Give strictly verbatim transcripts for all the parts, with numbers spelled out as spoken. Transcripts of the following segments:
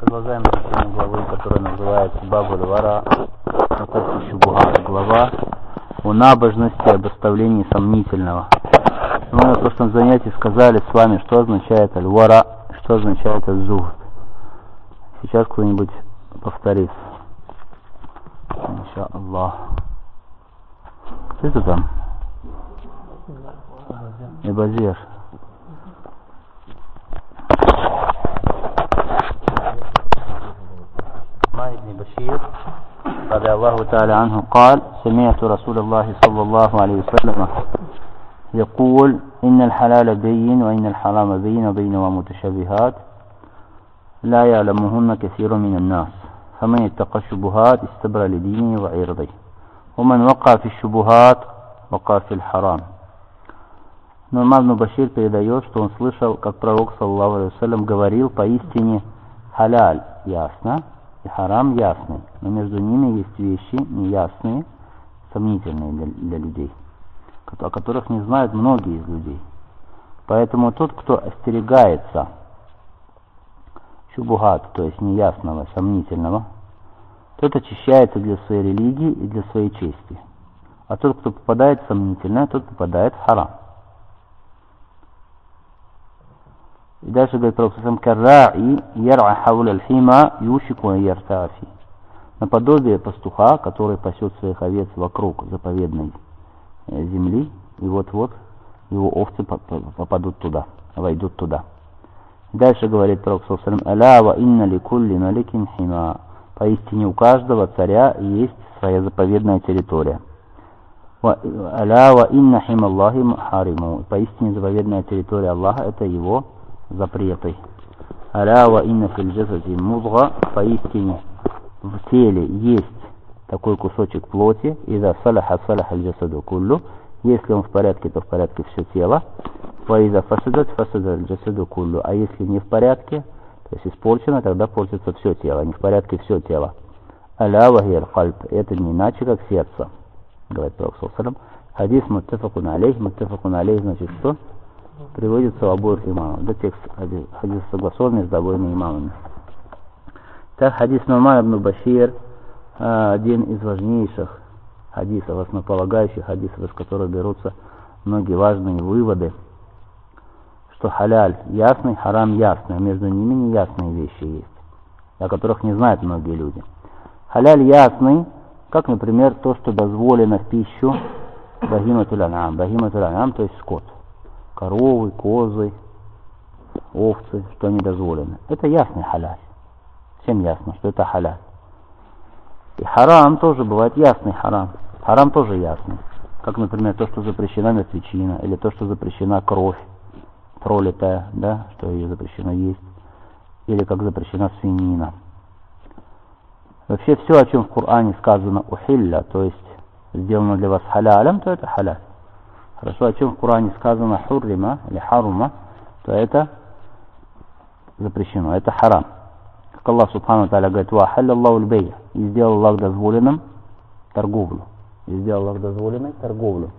Продолжаем изучение главы, которая называется Бабуль Вара, Шубухат, глава о набожности, об оставлении сомнительного. Мы на прошлом занятии сказали с вами, что означает аль-вара, что означает аль-зухд. Сейчас кто-нибудь повторит. Инша Аллах. Что это там? Эбазир. ابن بشير رضي الله تعالى عنه قال سمعت رسول الله صلى الله عليه وسلم يقول إن الحلال بين وإن الحرام بين وبينهما متشابهات لا يعلمهن كثير من الناس فمن اتقى الشبهات استبرأ لدينه وعرضه ومن وقع في الشبهات وقع في الحرام. Нуман ибн Башир передает, что он слышал, как пророк саллаллаху алейхи ва саллям говорил: поистине халяль ясно и харам ясный, но между ними есть вещи неясные, сомнительные для, для людей, о которых не знают многие из людей. Поэтому тот, кто остерегается шубухат, то есть неясного, сомнительного, тот очищается для своей религии и для своей чести. А тот, кто попадает в сомнительное, тот попадает в харам. И дальше говорит пророк карраи яр'a хауля аль-хима юшику ан яртафи. Наподобие пастуха, который пасет своих овец вокруг заповедной земли, и вот-вот его овцы попадут туда, войдут туда. Дальше говорит пророк аля ва инна ли кулли маликин хима. Поистине у каждого царя есть своя заповедная территория. Аля ва инна хима Аллахи хариму. Поистине заповедная территория Аллаха — это его запреты. Аля ва инна фил джасади мудга. Поистине в теле есть такой кусочек плоти. Иза салаха салаха джасаду куллу. Если он в порядке, то в порядке все тело. Ва иза фасадат фасадат джасаду куллу. А если не в порядке, то есть испорчено, тогда портится все тело. Не в порядке все тело. Аля ва хияль кальб. Это не иначе, как сердце, говорит пророк саллаллаху алейхи ва саллям. Хадис муттафакун алейх. Муттафакун алейх значит что? Приводится у обоих имамов. Да, текст хадис согласован между обоими имамами. Так, хадис Нуман ибн Башир, один из важнейших хадисов, основополагающих хадисов, из которых берутся многие важные выводы, что халяль ясный, харам ясный, а между ними неясные вещи есть, о которых не знают многие люди. Халяль ясный, как, например, то, что дозволено в пищу бахиматуль ан'ам. Бахиматуль ан'ам, то есть скот. Коровы, козы, овцы, что они дозволены. Это ясный халяль. Всем ясно, что это халяль. И харам тоже бывает ясный харам. Харам тоже ясный. Как, например, то, что запрещена мертвечина, или то, что запрещена кровь пролитая, да, что ее запрещено есть, или как запрещена свинина. Вообще все, о чем в Коране сказано ухилля, то есть сделано для вас халялем, то это халяль. Хорошо, о чем в Коране сказано хуррима или харума, то это запрещено, это харам. Как Аллах Субхану ва Тааля говорит: ва халля Аллаху аль-бей'а, и сделал Аллах дозволенным торговлю. И сделал Аллах дозволенной торговлю.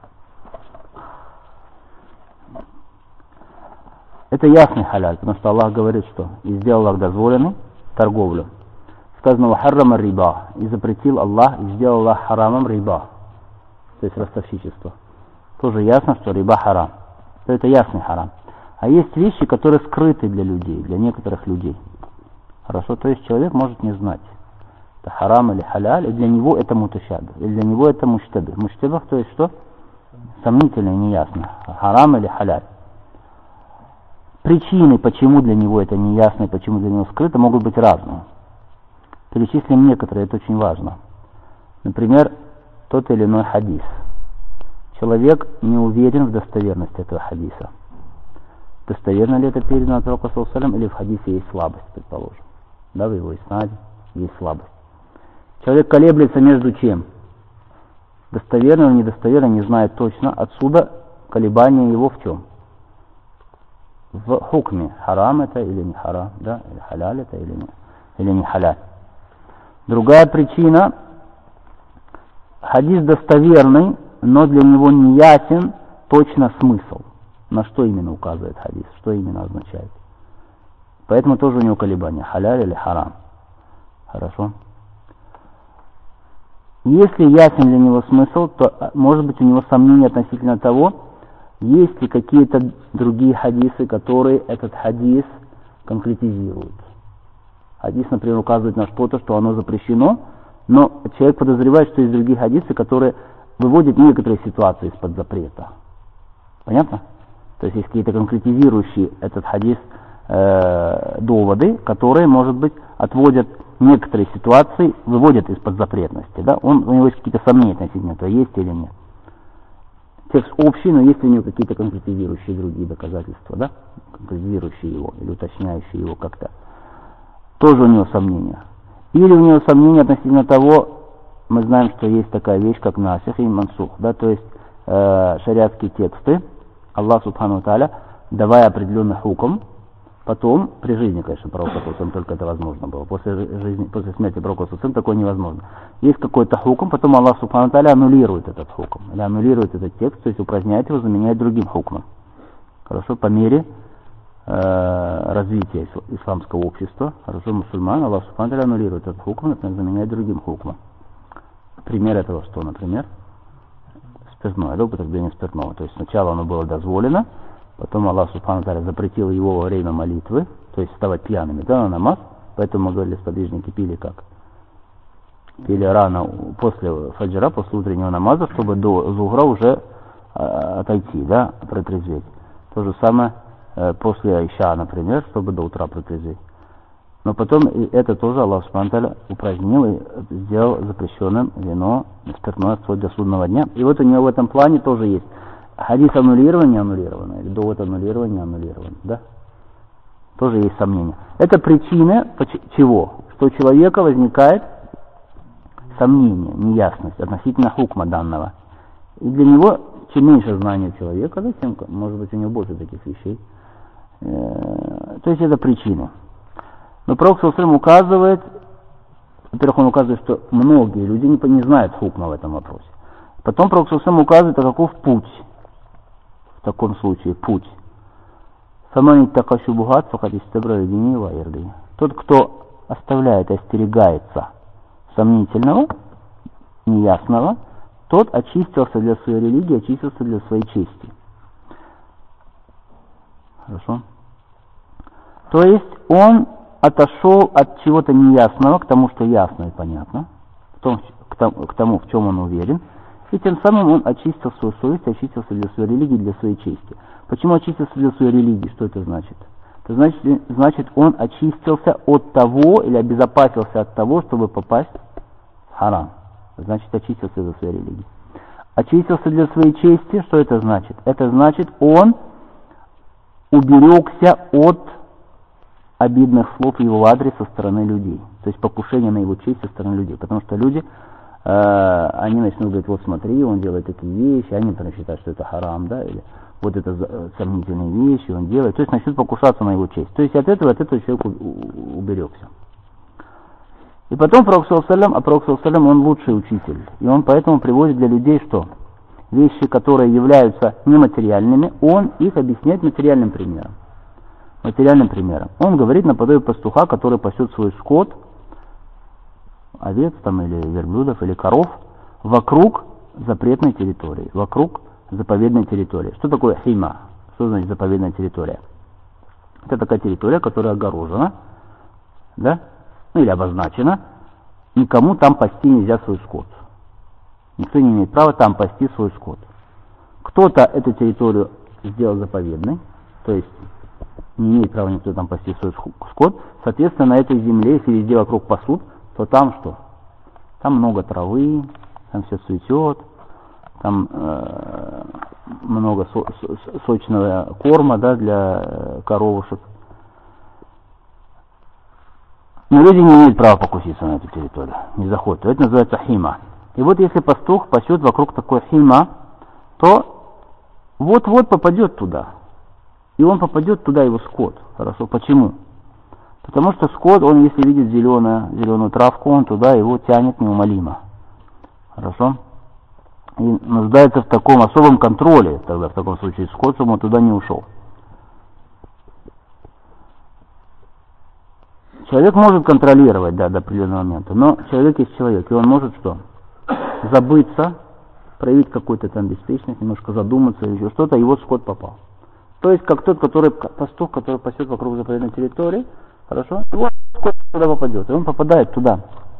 Это ясный халяль, потому что Аллах говорит, что и сделал Аллах дозволенной торговлю. Сказано: ва харрама риба, и запретил Аллах, и сделал Аллах харамом риба, то есть ростовщичество. Тоже ясно, что риба харам. То это ясный харам. А есть вещи, которые скрыты для людей, для некоторых людей. Хорошо, то есть человек может не знать, это харам или халяль, и для него это муташабих, и для него это муштабих. Муштабих, то есть что? Сомнительно и неясно. Харам или халяль. Причины, почему для него это неясно, и почему для него скрыто, могут быть разные. Перечислим некоторые, это очень важно. Например, тот или иной хадис. Человек не уверен в достоверности этого хадиса. Достоверно ли это передано от пророка саллаллаху алейхи ва саллям, или в хадисе есть слабость, предположим. Да, в его иснаде есть слабость. Человек колеблется между чем? Достоверно или недостоверно, не знает точно. Отсюда колебание его в чем? В хукме. Харам это или не харам, да? Или халяль это или не, или не халяль. Другая причина. Хадис достоверный, но для него не ясен точно смысл. На что именно указывает хадис, что именно означает. Поэтому тоже у него колебания, халяль или харам. Хорошо. Если ясен для него смысл, то может быть у него сомнения относительно того, есть ли какие-то другие хадисы, которые этот хадис конкретизируют. Хадис, например, указывает на что-то, что оно запрещено, но человек подозревает, что есть другие хадисы, которые выводят некоторые ситуации из-под запрета. Понятно? То есть есть какие-то конкретизирующие этот хадис э, доводы, которые, может быть, отводят некоторые ситуации, выводят из-под запретности. Да? Он, у него есть какие-то сомнения относительно этого, есть или нет. Текст общий, но есть ли у него какие-то конкретизирующие другие доказательства, да? Конкретизирующие его или уточняющие его как-то. Тоже у него сомнения. Или у него сомнения относительно того, мы знаем, что есть такая вещь, как насих и мансух, да, то есть э, шариатские тексты, Аллах Субхану ва Тааля, давая определенный хукм, потом, при жизни, конечно, пророка Сусам только это возможно было, после, жизни, после смерти пророка Сусам такое невозможно. Есть какой-то хукм, потом Аллах Субхану ва Тааля аннулирует этот хукм, или аннулирует этот текст, то есть упраздняет его, заменяет другим хукмом. Хорошо, по мере э, развития исламского общества, хорошо, мусульман, Аллах Субхану ва Тааля аннулирует этот хукм, например, заменяет другим хукмом. Пример этого что, например? Спиртное, да, употребление спиртного. То есть сначала оно было дозволено, потом Аллах Субхану ва Тааля запретил его во время молитвы, то есть вставать пьяными, да, на намаз, поэтому мы говорили, сподвижники пили как? Пили рано, после фаджра, после утреннего намаза, чтобы до зугра уже э, отойти, да, протрезветь. То же самое э, после иша, например, чтобы до утра протрезветь. Но потом и это тоже Аллах Субхану ва Тааля упразднил и сделал запрещенным вино, спиртное вплоть до судного дня. И вот у него в этом плане тоже есть хадис аннулирован, не аннулирован, или довод аннулирован, не аннулирован, да? Тоже есть сомнения. Это причина чего? Что у человека возникает сомнение, неясность относительно хукма данного. И для него, чем меньше знания человека, да, тем, может быть, у него больше таких вещей. То есть это причина. Но Пророк саллаллаху алейхи ва саллям указывает, во-первых, он указывает, что многие люди не, не знают хукма в этом вопросе. Потом Пророк саллаллаху алейхи ва саллям указывает, а каков путь. В таком случае, путь. Тот, кто оставляет и остерегается сомнительного, неясного, тот очистился для своей религии, очистился для своей чести. Хорошо? То есть он отошел от чего-то неясного к тому, что ясно и понятно, к тому, к тому, к тому, в чем он уверен, и тем самым он очистил свою совесть, очистился для своей религии, для своей чести. Почему очистился для своей религии? Что это значит? Это значит, значит, он очистился от того, или обезопасился от того, чтобы попасть в харам. Значит, очистился для своей религии. Очистился для своей чести, что это значит? Это значит, он уберегся от обидных слов в его адрес со стороны людей. То есть покушение на его честь со стороны людей. Потому что люди, э, они начнут говорить, вот смотри, он делает такие вещи, они например, считают, что это харам, да, или вот это сомнительные вещи он делает. То есть начнут покушаться на его честь. То есть от этого, от этого человек уберегся. И потом Пророк саллаллаху алейхи ва саллям, а Пророк саллаллаху алейхи ва саллям, он лучший учитель. И он поэтому приводит для людей что? Вещи, которые являются нематериальными, он их объясняет материальным примером. Материальным примером. Он говорит наподобие пастуха, который пасет свой скот, овец там или верблюдов или коров, вокруг запретной территории, вокруг заповедной территории. Что такое хима? Что значит заповедная территория? Это такая территория, которая огорожена, да, ну или обозначена. Никому там пасти нельзя свой скот. Никто не имеет права там пасти свой скот. Кто-то эту территорию сделал заповедной, то есть не имеет права никто там пасти свой скот. Соответственно, на этой земле, если везде вокруг пасут, то там что? Там много травы, там все цветет, там э, много со со сочного корма, да, для э, коровушек. Но люди не имеют права покуситься на эту территорию, не заходят. Это называется хима. И вот если пастух пасет вокруг такой хима, то вот-вот попадет туда. И он попадет туда, его скот. Хорошо. Почему? Потому что скот, он если видит зеленую, зеленую травку, он туда его тянет неумолимо. Хорошо? И нуждается в таком особом контроле, тогда в таком случае скот, чтобы он туда не ушел. Человек может контролировать, да, до определенного момента, но человек есть человек, и он может что? Забыться, проявить какую-то там беспечность, немножко задуматься или еще что-то, и вот скот попал. То есть, как тот, который, пастух, который пасет вокруг заповедной территории, хорошо, и вот скот туда попадет, и он попадает туда.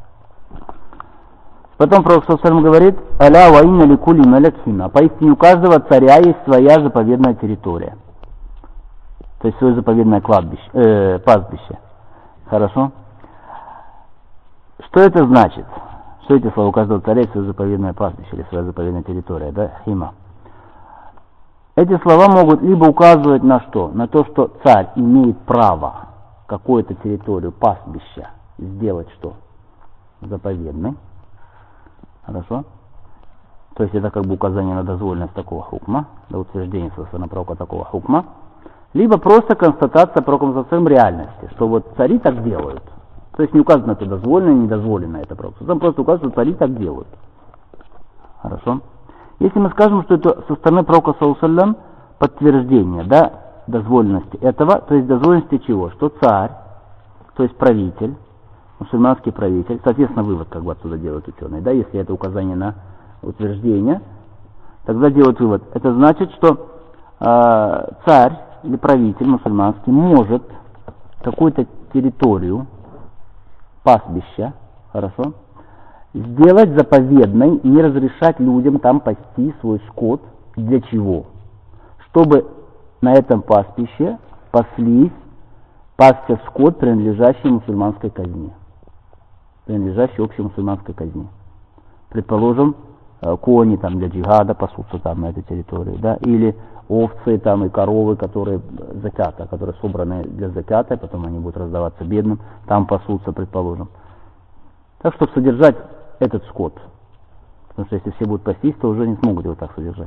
Потом Пророк саллаллаху алейхи ва саллям говорит: «Аля ва инна ликули малак хима». Поистине у каждого царя есть своя заповедная территория. То есть свое заповедное кладбище, э, пастбище. Хорошо? Что это значит? Что эти слова? У каждого царя есть свое заповедное пастбище или своя заповедная территория, да? Хима. Эти слова могут либо указывать на что? На то, что царь имеет право какую-то территорию пастбища сделать что? Заповедной. Хорошо? То есть это как бы указание на дозволенность такого хукма, на утверждение со стороны пророка такого хукма, либо просто констатация пророком за своим реальности, что вот цари так делают. То есть не указано, это дозволено, недозволено это пророк. Там просто указано, что цари так делают. Хорошо? Если мы скажем, что это со стороны пророка саллаллаху алейхи ва саллям подтверждение, да, дозволенности этого, то есть дозволенности чего? Что царь, то есть правитель, мусульманский правитель, соответственно, вывод как бы отсюда делают ученые, да, если это указание на утверждение, тогда делают вывод. Это значит, что э, царь или правитель мусульманский может какую-то территорию, пастбища, хорошо, сделать заповедной и не разрешать людям там пасти свой скот. Для чего? Чтобы на этом пастбище паслись, пасся скот, принадлежащий мусульманской казне. Принадлежащий общей мусульманской казне. Предположим, кони там для джихада пасутся там на этой территории, да, или овцы там и коровы, которые закята, которые собраны для закята, потом они будут раздаваться бедным, там пасутся, предположим. Так, чтобы содержать этот скот. Потому что если все будут пастись, то уже не смогут его так содержать.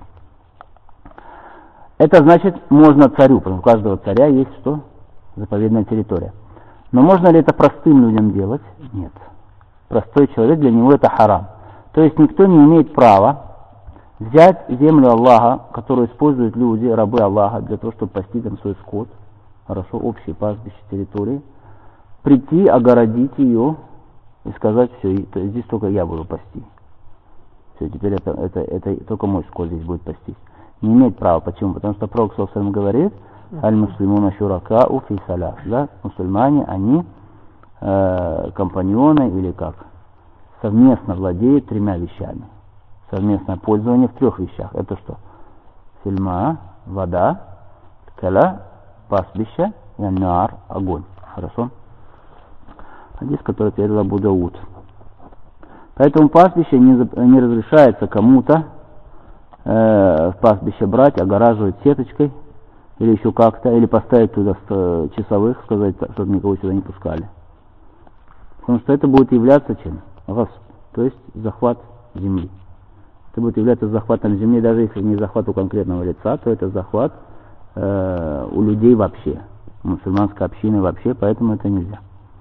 Это значит, можно царю, потому что у каждого царя есть что? Заповедная территория. Но можно ли это простым людям делать? Нет. Простой человек, для него это харам. То есть никто не имеет права взять землю Аллаха, которую используют люди, рабы Аллаха, для того, чтобы пасти там свой скот, хорошо, общие пастбища территории, прийти, огородить ее и сказать: все, здесь только я буду пасти. Все, теперь это, это, это только мой скот здесь будет пастись. Не имеет права. Почему? Потому что Пророк саллаллаху алейхи ва саллям говорит: аль-муслимуна шуракау фи салас. Да? Мусульмане, они э, компаньоны или как? Совместно владеют тремя вещами. Совместное пользование в трех вещах. Это что? Фильма, вода, кала, пастбище и нар, огонь. Хорошо? Хадис, который передал Абу Дауд. Поэтому пастбище не, не разрешается кому-то э, в пастбище брать, огораживать сеточкой или еще как-то, или поставить туда часовых, сказать, чтобы никого сюда не пускали. Потому что это будет являться чем? Гасб, то есть захват земли. Это будет являться захватом земли, даже если не захват у конкретного лица, то это захват э, у людей вообще, у мусульманской общины вообще, поэтому это нельзя.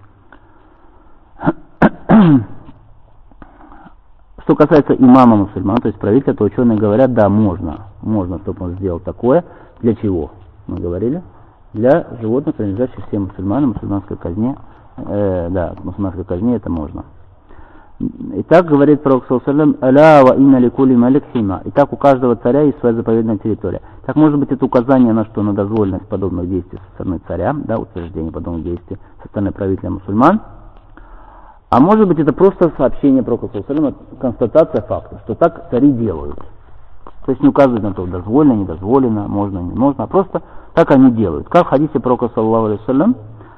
Что касается имама мусульман, то есть правителя, то ученые говорят: да, можно, можно, чтобы он сделал такое. Для чего? Мы говорили, для животных, принадлежащих всем мусульманам, мусульманской казне, э, да, мусульманской казне это можно. Итак, говорит Пророк саллаллаху алейхи ва саллям: «Аля ва инна ликули малик хима». Итак, у каждого царя есть своя заповедная территория. Так, может быть, это указание на что? На дозволенность подобных действий со стороны царя, да, утверждение подобных действий со стороны правителя мусульман. А может быть, это просто сообщение Пророка саллаллаху алейхи ва саллям, констатация факта, что так цари делают. То есть не указывает на то, дозволено, недозволено, можно, не можно, а просто так они делают. Как в хадисе Пророка саллаллаху алейхи ва саллям,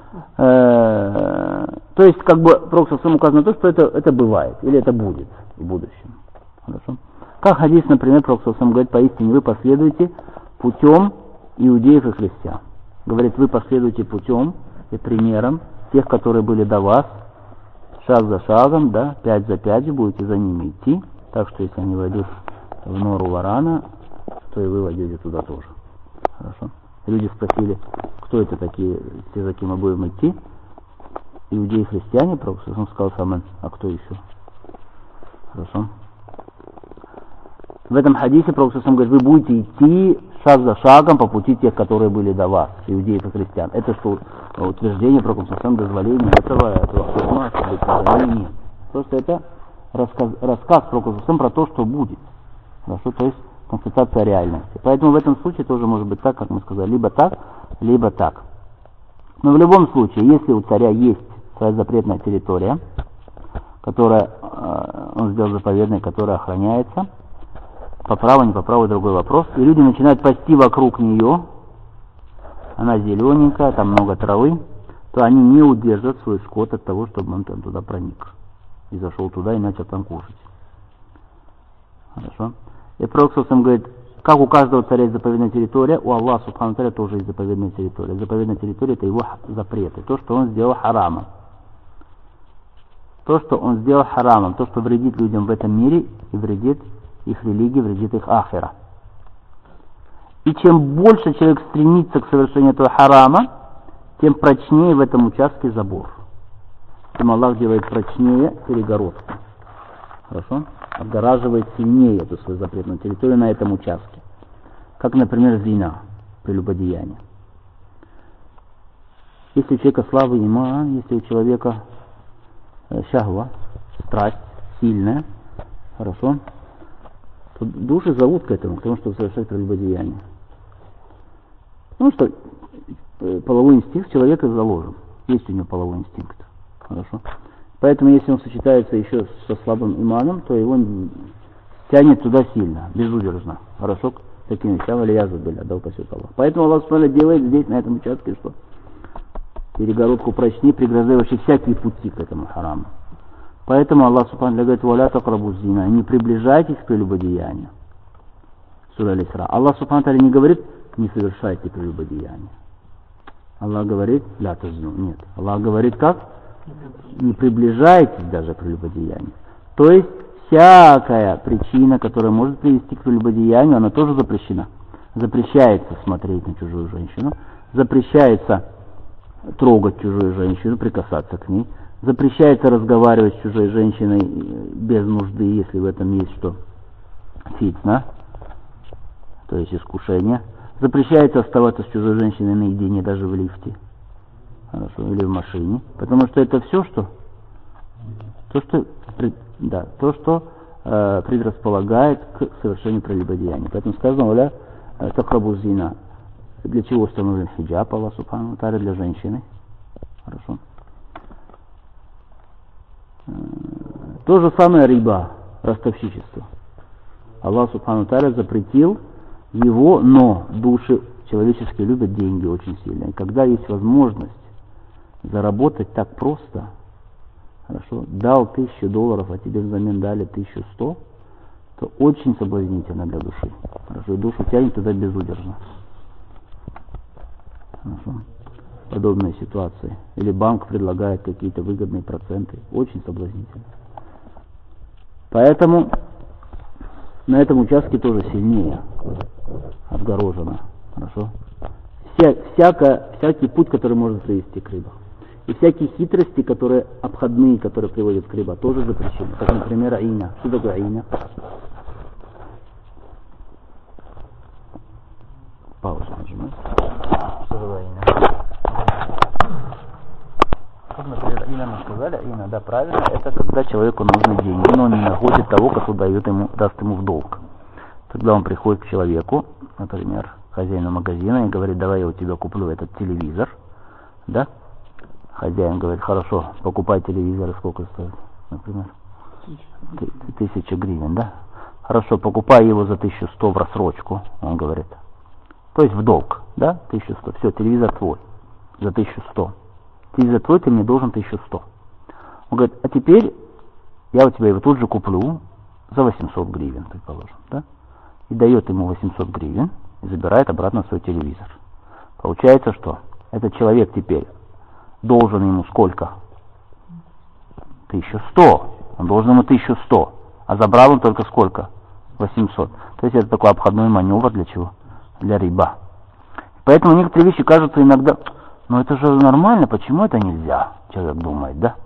Э, то есть, как бы, Пророк саллаллаху алейхи ва саллям указано на то, что это, это бывает, или это будет в будущем. Хорошо? Как хадис, например, Пророк саллаллаху алейхи ва саллям говорит: поистине вы последуете путем иудеев и христиан. Говорит, вы последуете путем и примером тех, которые были до вас, шаг за шагом, да, пять за пять будете за ними идти, так что если они войдут в нору варана, то и вы войдете туда тоже. Хорошо? Люди спросили: кто это такие, те, за кем мы будем идти? Иудеи и христиане. Пророк он сказал сам: а кто еще? Хорошо. В этом хадисе Пророк говорит: вы будете идти шаг за шагом по пути тех, которые были до вас, иудеев и христиан. Это что, утверждение про консенсус дозволения этого, этого хукма, нет. Просто это рассказ, рассказ про консенсус про то, что будет. Хорошо, то есть констатация реальности. Поэтому в этом случае тоже может быть так, как мы сказали, либо так, либо так. Но в любом случае, если у царя есть своя запретная территория, которая э, он сделал заповедной, которая охраняется, по праву, не по праву, другой вопрос, и люди начинают пасти вокруг нее, она зелененькая, там много травы, то они не удержат свой скот от того, чтобы он там туда проник и зашел туда и начал там кушать. Хорошо? И Пророк говорит, как у каждого царя есть заповедная территория, у Аллаха Субхану Тааля тоже есть заповедная территория. Заповедная территория — это его запреты, то, что он сделал харамом. То, что он сделал харамом, то, что вредит людям в этом мире и вредит их религии, вредит их ахира. И чем больше человек стремится к совершению этого харама, тем прочнее в этом участке забор. Тем Аллах делает прочнее перегородку. Хорошо? Отгораживает сильнее эту свою запретную территорию на этом участке. Как, например, зина, прелюбодеяние. Если у человека слава иман, если у человека э, шахва, страсть сильная, хорошо, то души зовут к этому, к тому, чтобы совершать прелюбодеяние. Потому что э, половой инстинкт человека заложен. Есть у него половой инстинкт. Хорошо. Поэтому, если он сочетается еще со слабым иманом, то его тянет туда сильно, безудержно. Хорошо, к таким вещам, или язу были, отдал посет Аллах. Поэтому Аллах Субхану делает здесь, на этом участке, что перегородку прочнее, преграждая вообще всякие пути к этому хараму. Поэтому Аллах Субхану говорит, «Валя такрабу зина», не приближайтесь к прелюбодеянию. Сура Аль-Исра. Аллах Субхану не говорит, не совершайте прелюбодеяние. Аллах говорит, ля тазну. Нет. Аллах говорит как? Не приближайтесь даже к прелюбодеянию. То есть всякая причина, которая может привести к прелюбодеянию, она тоже запрещена. Запрещается смотреть на чужую женщину, запрещается трогать чужую женщину, прикасаться к ней, запрещается разговаривать с чужой женщиной без нужды, если в этом есть что? Фитна, то есть искушение. Запрещается оставаться с чужой женщиной наедине даже в лифте. Хорошо, или в машине, потому что это все, что то, что, да, то, что э, предрасполагает к совершению прелюбодеяния. Поэтому сказано, «Валя такрабу зина». Для чего установлен хиджаб, Аллах Субхану Тааля, для женщины. Хорошо. То же самое риба, ростовщичество. Аллах Субхану Тааля запретил его, но души человеческие любят деньги очень сильно. И когда есть возможность заработать так просто, хорошо, дал тысячу долларов, а тебе взамен дали тысячу сто, то очень соблазнительно для души. Хорошо, и душу тянет туда безудержно. Хорошо. Подобные ситуации. Или банк предлагает какие-то выгодные проценты. Очень соблазнительно. Поэтому на этом участке тоже сильнее отгорожено. Хорошо. Вся, всяко, всякий путь, который может привести к рыбе. И всякие хитрости, которые обходные, которые приводят к рыбе, тоже запрещены. Как, например, аина. Что такое аина? Паузу нажимать. Что такое аина? Как, например, аина мы сказали, аина, да, правильно, это когда человеку нужны деньги, но он не находит того, кто дает ему, даст ему в долг. Тогда он приходит к человеку, например, хозяину магазина, и говорит, давай я у тебя куплю этот телевизор, да? Хозяин говорит, хорошо, покупай телевизор, сколько стоит, например? Тысяча гривен, да? Хорошо, покупай его за тысячу сто в рассрочку, он говорит. То есть в долг, да? тысяча сто. Все, телевизор твой за тысячу сто. Телевизор твой, ты мне должен тысячу сто. Он говорит, а теперь я у тебя его тут же куплю за восемьсот гривен, предположим, да? И дает ему восемьсот гривен и забирает обратно свой телевизор. Получается, что этот человек теперь должен ему сколько? тысячу сто. Он должен ему тысячу сто. А забрал он только сколько? восемьсот. То есть это такой обходной маневр для чего? Для риба. Поэтому некоторые вещи кажутся иногда, ну это же нормально, почему это нельзя? Человек думает, да?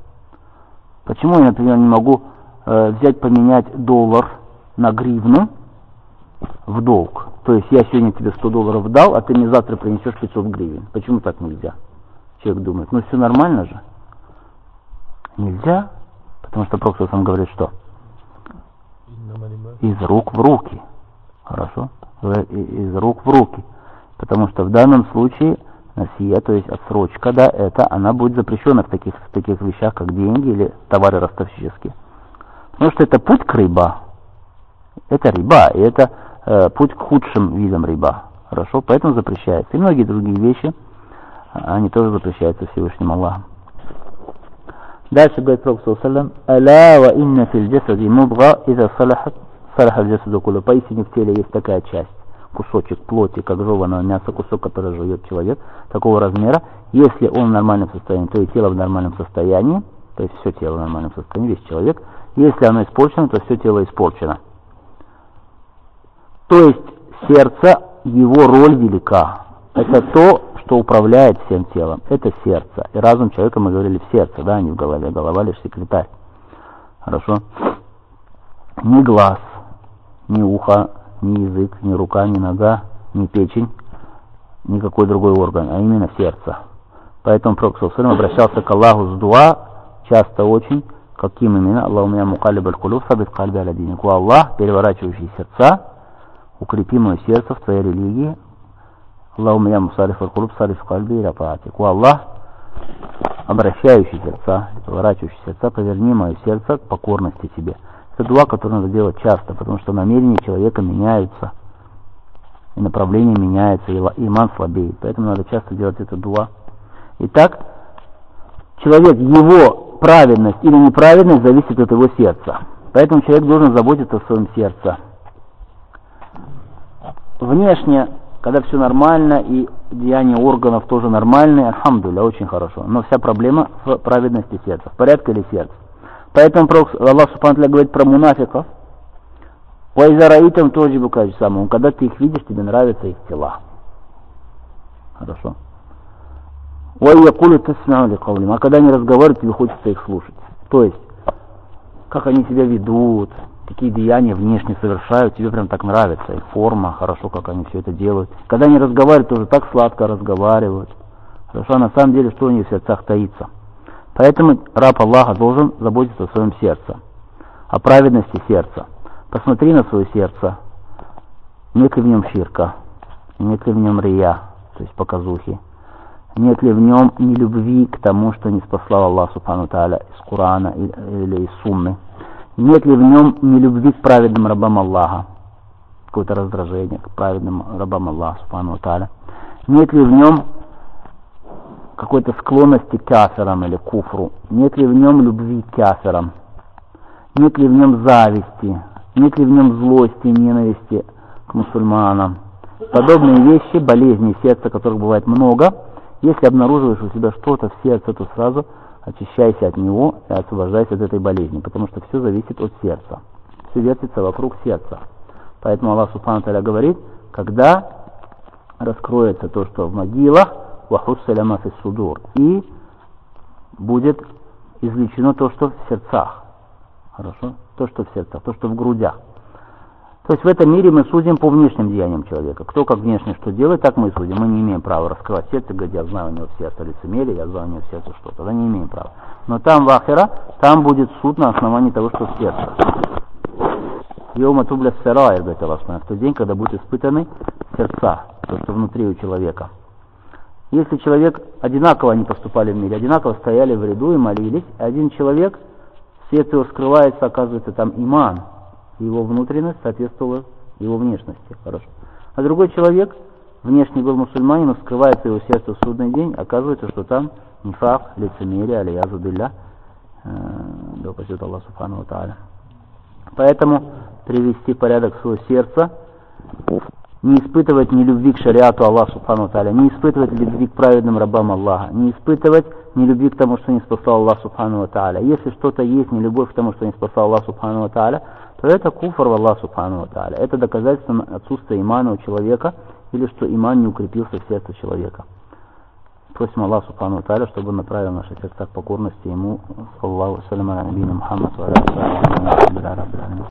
Почему я, например, не могу э, взять, поменять доллар на гривну в долг. То есть я сегодня тебе сто долларов дал, а ты мне завтра принесешь пятьсот гривен. Почему так нельзя? Человек думает, ну все нормально же. Нельзя, потому что Пророк сам говорит, что? Из рук в руки. Хорошо? Из рук в руки. Потому что в данном случае насия, то есть отсрочка, да, это она будет запрещена в таких, в таких вещах, как деньги или товары ростовщические. Потому что это путь к риба. Это риба, и это э, путь к худшим видам риба. Хорошо? Поэтому запрещается. И многие другие вещи, они тоже запрещаются Всевышним Аллахом. Дальше говорит Пророк саллаллаху алейхи ва саллям: «Аля ва инна фил джасади мудга, иза салахат, салаха джасаду куллу». Поистине в теле есть такая часть, кусочек плоти, как жеваного мяса, кусок, который жует человек, такого размера. Если он в нормальном состоянии, то и тело в нормальном состоянии, то есть все тело в нормальном состоянии, весь человек. Если оно испорчено, то все тело испорчено. То есть сердце, его роль велика. Это то, что управляет всем телом. Это сердце. И разум человека, мы говорили, в сердце, да, не в голове. Голова лишь секретарь. Хорошо? Ни глаз, ни ухо, ни язык, ни рука, ни нога, ни печень, никакой другой орган, а именно сердце. Поэтому Пророк саллаллаху алейхи ва саллям обращался к Аллаху с дуа, часто очень, каким именно? Аллаху я мукалиб аль-кулуб, сабит кальби аля диник. О Аллах, переворачивающий сердца, укрепи мое сердце в твоей религии. Аллаху я мусариф аль-кулуб, сариф кальби аля таатик. О Аллах, обращающий сердца, переворачивающий сердца, поверни мое сердце к покорности тебе. Это дуа, которую надо делать часто, потому что намерения человека меняются, и направление меняется, и иман слабеет. Поэтому надо часто делать это дуа. Итак, человек, его праведность или неправедность зависит от его сердца. Поэтому человек должен заботиться о своем сердце. Внешне, когда все нормально, и деяния органов тоже нормальные, альхамдулилля, очень хорошо. Но вся проблема в праведности сердца. В порядке ли сердце? Поэтому Аллах субхану ва тааля говорит про мунафиков. «Вайзараитам тоже букажи самому». Когда ты их видишь, тебе нравятся их тела. Хорошо. «Вайякулю тасмяу ли кавлим». А когда они разговаривают, тебе хочется их слушать. То есть, как они себя ведут, какие деяния внешне совершают, тебе прям так нравится. Их форма, хорошо, как они все это делают. Когда они разговаривают, тоже так сладко разговаривают. Хорошо, а на самом деле, что у них в сердцах таится? Поэтому раб Аллаха должен заботиться о своем сердце, о праведности сердца. Посмотри на свое сердце, нет ли в нем ширка, нет ли в нем рия, то есть показухи, нет ли в нем нелюбви к тому, что не спасал Аллах субхану ва тааля из Корана или из Сунны, нет ли в нем нелюбви к праведным рабам Аллаха, какое-то раздражение к праведным рабам Аллаха субхану ва тааля, нет ли в нем какой-то склонности к кафирам или куфру, нет ли в нем любви к кафирам, нет ли в нем зависти, нет ли в нем злости, ненависти к мусульманам. Подобные вещи, болезни сердца, которых бывает много, если обнаруживаешь у себя что-то в сердце, то сразу очищайся от него и освобождайся от этой болезни, потому что все зависит от сердца. Все вертится вокруг сердца. Поэтому Аллах субхану ва тааля говорит, когда раскроется то, что в могилах, и будет излечено то, что в сердцах. Хорошо? То, что в сердцах, то, что в грудях. То есть в этом мире мы судим по внешним деяниям человека. Кто как внешне что делает, так мы и судим. Мы не имеем права раскрывать сердце, говорить, я знаю у него в сердце лицемерие, я знаю у него в сердце что-то. Тогда не имеем права. Но там в ахира, там будет суд на основании того, что в сердце. Йома тубля сарайр, говорит Аллах, в тот день, когда будут испытаны сердца, то, что внутри у человека. Если человек, одинаково они поступали в мире, одинаково стояли в ряду и молились, один человек, сердце его скрывается, оказывается там иман, его внутренность соответствовала его внешности, хорошо. А другой человек, внешне был мусульманин, но скрывается его сердце в судный день, оказывается, что там нифак, лицемерие, алиязу билля, да упасет Аллах субхану ва тааля. Поэтому привести порядок в свое сердце, не испытывать ни любви к шариату Аллаха субхану ва тааля, не испытывать любви к праведным рабам Аллаха, не испытывать ни любви к тому, что не спасал Аллах субхану ва тааля. Если что-то есть, не любовь к тому, что не спасал Аллах субхану ва тааля, то это куфр в Аллах субхану ва тааля. Это доказательство отсутствия имана у человека, или что иман не укрепился в сердце человека. Просим Аллах субхану ва тааля, чтобы он направил наши сердца к покорности Ему. Саллаллаху салям аля набийна Мухаммад ва аля алейхи ва саллям.